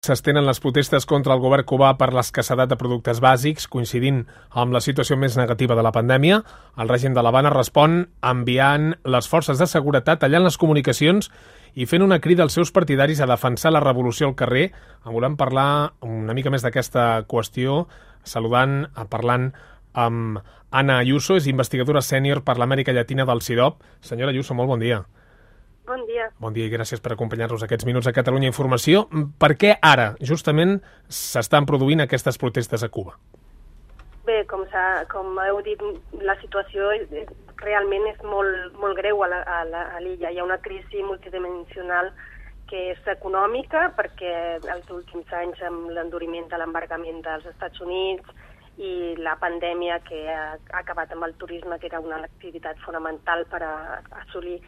S'estenen les protestes contra el govern cubà per l'escassedat de productes bàsics, coincidint amb la situació més negativa de la pandèmia. El règim de l'Havana respon enviant les forces de seguretat, tallant les comunicacions i fent una crida als seus partidaris a defensar la revolució al carrer. Volem parlar una mica més d'aquesta qüestió, parlant amb Ana Ayuso, és investigadora sènior per l'Amèrica Llatina del CIDOB. Senyora Ayuso, molt bon dia. Bon dia. Bon dia i gràcies per acompanyar-nos aquests minuts a Catalunya Informació. Per què ara, justament, s'estan produint aquestes protestes a Cuba? Bé, com heu dit, la situació realment és molt greu a l'illa. Hi ha una crisi multidimensional que és econòmica, perquè els últims anys, amb l'enduriment de l'embargament dels Estats Units i la pandèmia que ha acabat amb el turisme, que era una activitat fonamental per assolir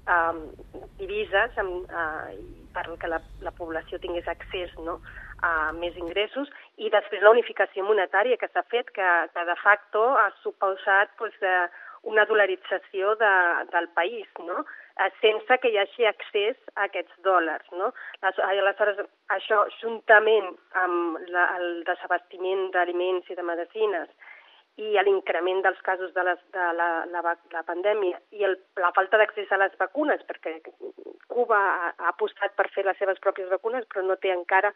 divises perquè la població tingués accés a més ingressos, i després la unificació monetària que s'ha fet, que de facto ha suposat una dolarització del país, sense que hi hagi accés a aquests dòlars. Aleshores, això, juntament amb el desabastiment d'aliments i de medicines i l'increment dels casos de la pandèmia i la falta d'accés a les vacunes, perquè Cuba ha apostat per fer les seves pròpies vacunes, però no té encara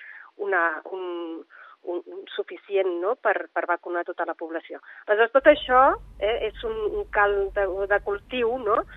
un suficient per vacunar tota la població. Aleshores, tot això és un cald de cultiu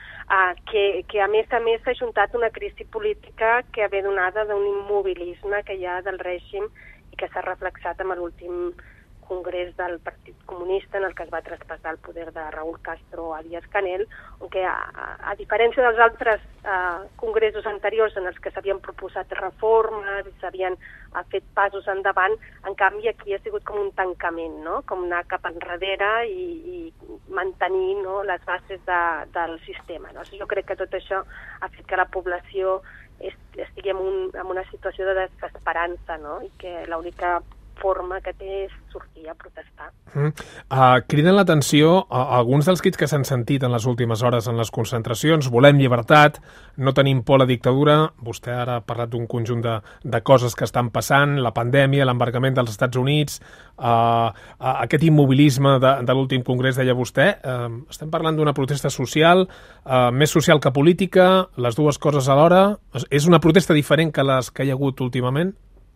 que a més s'ha ajuntat una crisi política que ve donada d'un immobilisme que hi ha del règim i que s'ha reflexat amb l'últim congrés del Partit Comunista, en el que es va traspassar el poder de Raúl Castro a Díaz-Canel, on que, a diferència dels altres congressos anteriors en els que s'havien proposat reformes i s'havien fet passos endavant, en canvi aquí ha sigut com un tancament, com anar cap enrere i mantenir les bases del sistema. Jo crec que tot això ha fet que la població estigui en una situació de desesperança, i que l'única forma que té és sortir a protestar. Criden l'atenció alguns dels crits que s'han sentit en les últimes hores en les concentracions. Volem llibertat, no tenim por a la dictadura. Vostè ara ha parlat d'un conjunt de coses que estan passant, la pandèmia, l'embargament dels Estats Units, aquest immobilisme de l'últim congrés, deia vostè. Estem parlant d'una protesta social, més social que política, les dues coses alhora. És una protesta diferent que les que hi ha hagut últimament?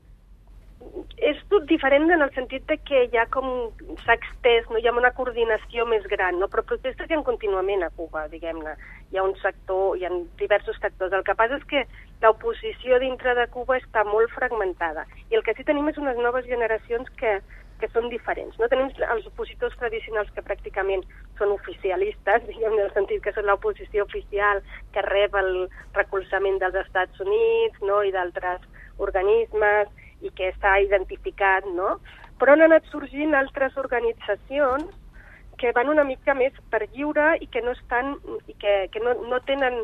És tot diferent en el sentit que ja s'ha extès, hi ha una coordinació més gran, però protestes hi ha contínuament a Cuba, diguem-ne. Hi ha un sector, hi ha diversos sectors. El que passa és que l'oposició dintre de Cuba està molt fragmentada i el que sí tenim és unes noves generacions que són diferents. No tenim els opositors tradicionals que pràcticament són oficialistes, diguem, en el sentit que són l'oposició oficial que rep el recolzament dels Estats Units i d'altres organismes i que està identificat, però han anat sorgint altres organitzacions que van una mica més per lliure i que no tenen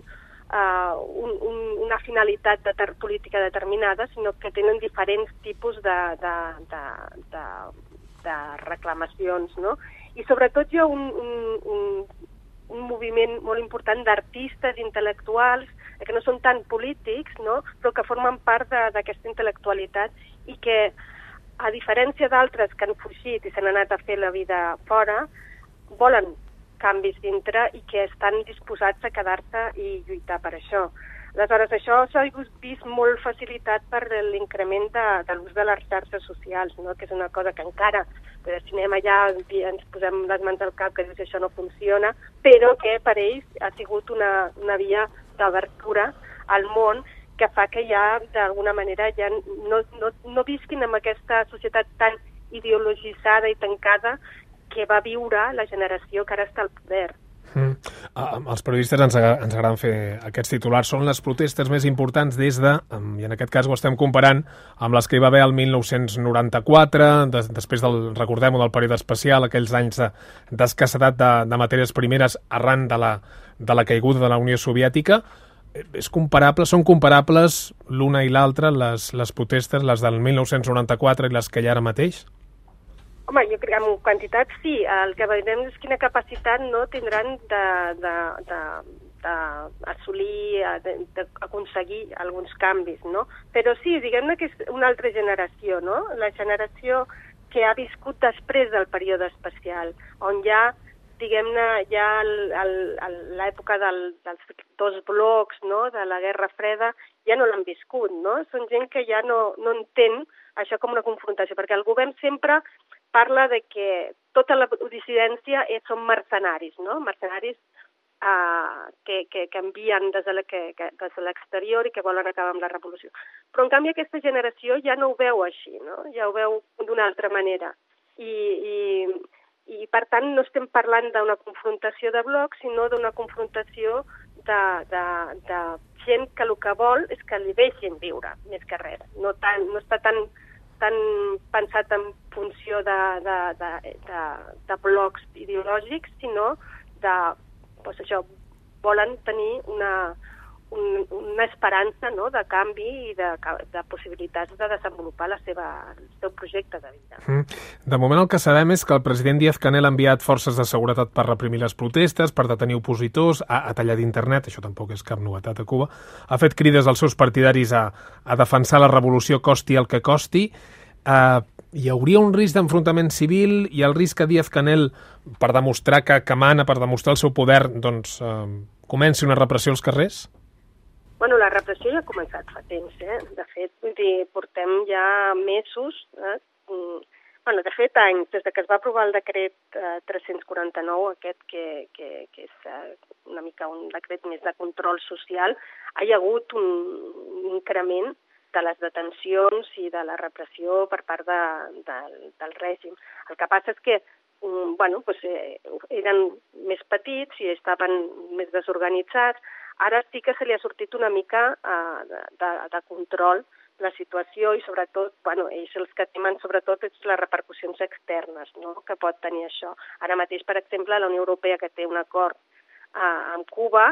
una finalitat política determinada, sinó que tenen diferents tipus de reclamacions, I sobretot hi ha un moviment molt important d'artistes intel·lectuals que no són tan polítics, però que formen part d'aquesta intel·lectualitat i que, a diferència d'altres que han fugit i s'han anat a fer la vida fora, volen canvis dintre i que estan disposats a quedar-se i lluitar per això. Aleshores, això s'ha vist molt facilitat per l'increment de l'ús de les xarxes socials, que és una cosa que encara, si anem allà, ens posem les mans al cap que dius que això no funciona, però que per ells ha sigut una via d'obertura al món que fa que ja, d'alguna manera, ja no visquin en aquesta societat tan ideologitzada i tancada que va viure la generació que ara està al poder. Els periodistes ens agraden fer aquests titulars. Són les protestes més importants des de, i en aquest cas ho estem comparant amb les que hi va haver el 1994, després recordem-ho, del període especial, aquells anys d'escassedat de matèries primeres arran de la caiguda de la Unió Soviètica. Són comparables l'una i l'altra, les protestes, les del 1994 i les que hi ha ara mateix? Home, jo crec que en quantitat sí. El que veurem és quina capacitat tindran de assolir, d'aconseguir alguns canvis, no? Però sí, diguem-ne que és una altra generació, no? La generació que ha viscut després del període espacial, on ja, diguem-ne, ja l'època dels dos blocs, no?, de la Guerra Freda, ja no l'han viscut, no? Són gent que ja no entén això com una confrontació, perquè el govern sempre parla de que tota la dissidència són mercenaris, no? Mercenaris que envien des de l'exterior i que volen acabar amb la revolució. Però, en canvi, aquesta generació ja no ho veu així, no? Ja ho veu d'una altra manera. I per tant, no estem parlant d'una confrontació de blocs, sinó d'una confrontació de gent que el que vol és que li deixin viure, més que res. No està tan pensat en funció de blocs ideològics, sinó doncs això, volen tenir una esperança, no?, de canvi i de possibilitats de desenvolupar el seu projecte de vida. De moment el que sabem és que el president Díaz-Canel ha enviat forces de seguretat per reprimir les protestes, per detenir opositors, ha tallat internet, això tampoc és cap novetat a Cuba, ha fet crides als seus partidaris a defensar la revolució costi el que costi. Hi hauria un risc d'enfrontament civil i el risc que Díaz-Canel, per demostrar que mana, per demostrar el seu poder, doncs comenci una repressió als carrers? Bueno, la repressió ja ha començat fa temps, De fet, portem ja mesos, de fet anys, des que es va aprovar el decret 349, aquest que és una mica un decret més de control social, hi ha hagut un increment de les detencions i de la repressió per part del règim. El que passa és que eren més petits i estaven més desorganitzats. Ara sí que se li ha sortit una mica de control la situació i sobretot, ells els que temen sobretot és les repercussions externes, no?, que pot tenir això. Ara mateix, per exemple, la Unió Europea, que té un acord amb Cuba,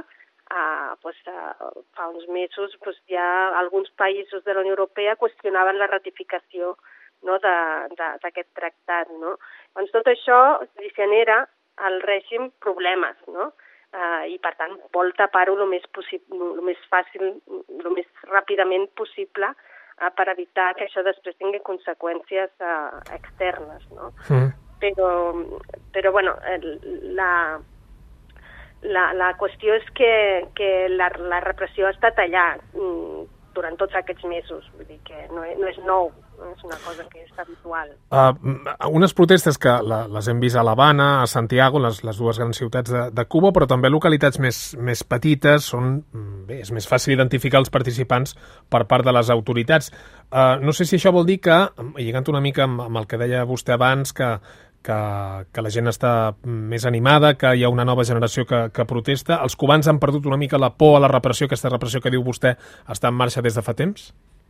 fa uns mesos ja alguns països de la Unió Europea qüestionaven la ratificació, no?, d'aquest tractat, no? Doncs tot això li genera al règim problemes, no? I per tant vol tapar-ho el més fàcil, el més ràpidament possible per evitar que això després tingui conseqüències externes, no? Però la qüestió és que la repressió ha estat allà durant tots aquests mesos, vull dir que no és nou, no és una cosa que és habitual. Unes protestes que les hem vist a l'Havana, a Santiago, les dues grans ciutats de Cuba, però també localitats més petites, és més fàcil identificar els participants per part de les autoritats. No sé si això vol dir que, lligant una mica amb el que deia vostè abans, que la gent està més animada, que hi ha una nova generació que protesta. Els cubans han perdut una mica la por a la repressió, aquesta repressió que diu vostè està en marxa des de fa temps?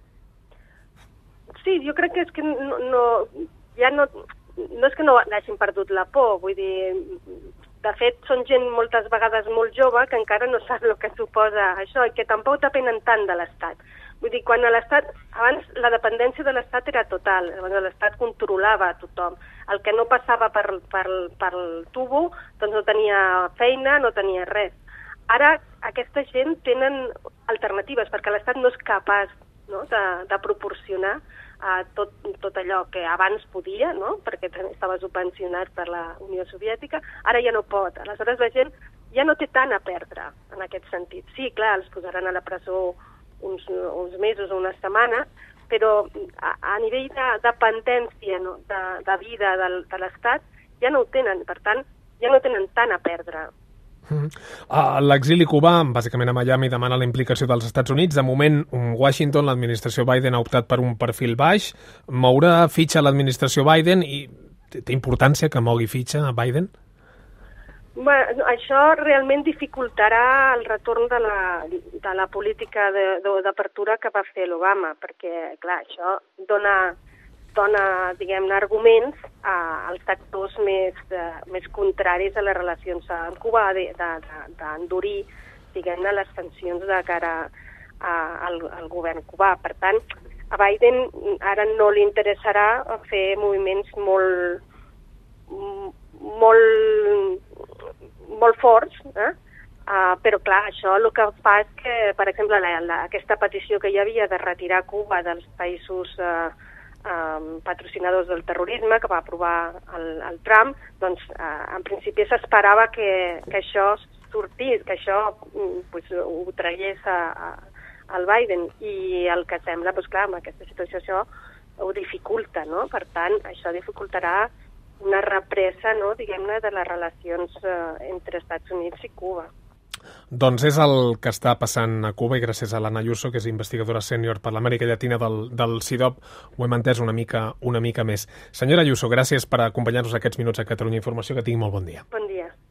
Sí, jo crec que és que no és que no hagin perdut la por, vull dir, de fet són gent moltes vegades molt jove que encara no sap el que suposa això i que tampoc depenen tant de l'Estat. Vull dir, quan l'Estat, abans la dependència de l'Estat era total, l'Estat controlava a tothom. El que no passava per tubo, doncs no tenia feina, no tenia res. Ara aquesta gent tenen alternatives perquè l'Estat no és capaç, no?, de proporcionar tot allò que abans podia, no?, perquè estava subvencionat per la Unió Soviètica, ara ja no pot. Aleshores la gent ja no té tant a perdre en aquest sentit. Sí, clar, els posaran a la presó uns mesos o unes setmanes, però a nivell de dependència, no?, de vida de l'Estat ja no ho tenen, per tant ja no tenen tant a perdre. L'exili cubà, bàsicament a Miami, demana la implicació dels Estats Units. De moment, Washington, l'administració Biden ha optat per un perfil baix. Mourà fitxa l'administració Biden i té importància que mogui fitxa a Biden? Bueno, això realment dificultarà el retorn de la política d'apertura que va fer l'Obama, perquè, clar, això dona diguem-ne, arguments als sectors més contraris a les relacions amb Cuba, d'endurir, diguem-ne, les sancions de cara al govern cubà. Per tant, a Biden ara no li interessarà fer moviments molt forts, Però clar, això el que fa és que, per exemple, aquesta petició que hi havia de retirar Cuba dels països patrocinadors del terrorisme que va aprovar el Trump, doncs en principi s'esperava que això sortís, que això ho tragués al Biden, i el que sembla, doncs clar, amb aquesta situació això ho dificulta, no? Per tant, això dificultarà una represa, no, diguem-ne, de les relacions entre Estats Units i Cuba. Doncs és el que està passant a Cuba, i gràcies a l'Anna Ayuso, que és investigadora sènior per l'Amèrica Llatina del CIDOB, ho hem entès una mica més. Senyora Ayuso, gràcies per acompanyar-nos aquests minuts a Catalunya Informació, que tingui molt bon dia. Bon dia.